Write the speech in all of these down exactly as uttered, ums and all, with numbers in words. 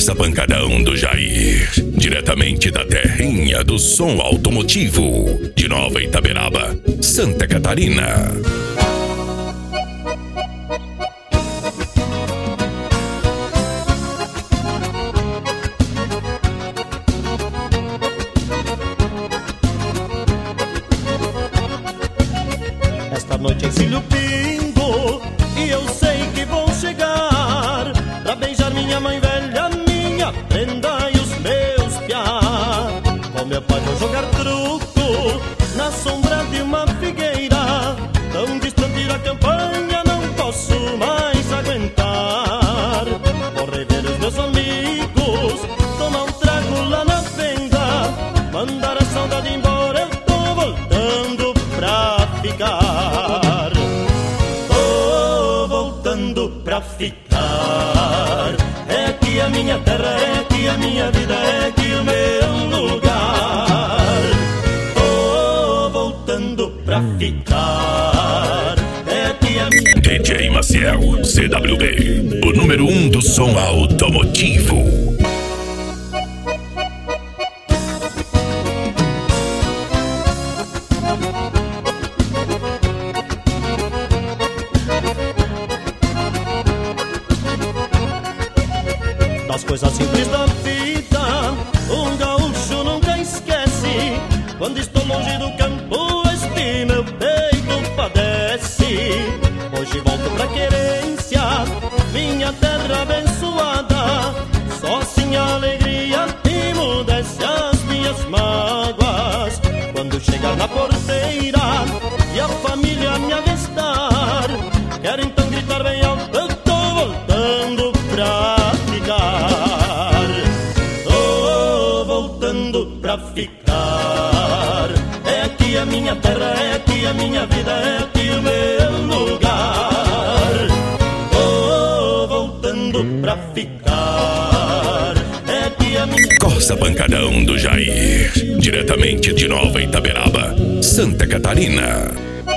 Corsa Pancadão do Jair, diretamente da terrinha do som automotivo, de Nova Itaberaba, Santa Catarina. Esta noite encilho o pingo e eu sei que vou chegar pra beijar minha mãe velha, minha prenda e os meus piá. Com meu pai vou jogar truco na sombra de uma figueira, tão distante da campanha não posso mais aguentar. Vou rever os meus amigos, tomar um trago lá na venda, mandar a saudade embora, eu tô voltando pra ficar. Tô voltando pra ficar. É aqui a minha terra, é aqui a minha vida, é aqui o meu lugar. Tô voltando pra ficar. É aqui a minha... D J Maciel, C W B, o número um do som automotivo. Das coisas simples da vida, um gaúcho nunca esquece. Quando estou longe do campo, este meu peito padece. Hoje volto pra querência, minha terra abençoada. Só assim a alegria emudece as minhas mágoas. Quando chegar na porteira e a família me avistar, quero então gritar bem alto, eu tô voltando pra ficar. Tô voltando pra ficar. É aqui a minha terra, é aqui a minha vida, é aqui o meu lugar. Tô voltando pra ficar. É aqui a minha... Corsa Pancadão do Jair, diretamente de Nova Itaberaba, Santa Catarina.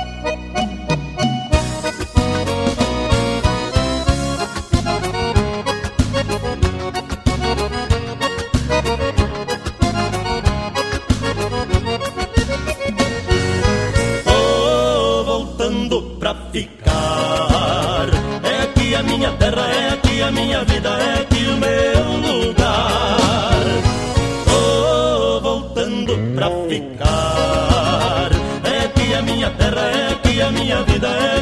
Tô voltando pra ficar. É aqui a minha terra, é aqui a minha vida, é aqui o meu lugar. Tô voltando pra ficar. É aqui a minha terra, é aqui a minha vida, é